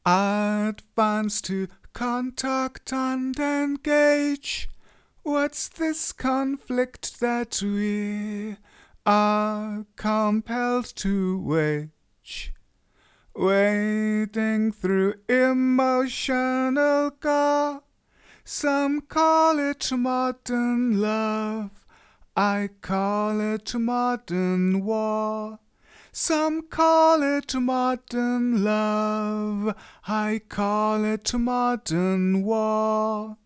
Advance to contact and engage. What's this conflict that we are compelled to wage? Wading through emotional gore. Some call it modern love. I call it modern war. Some call it modern love. I call it modern war.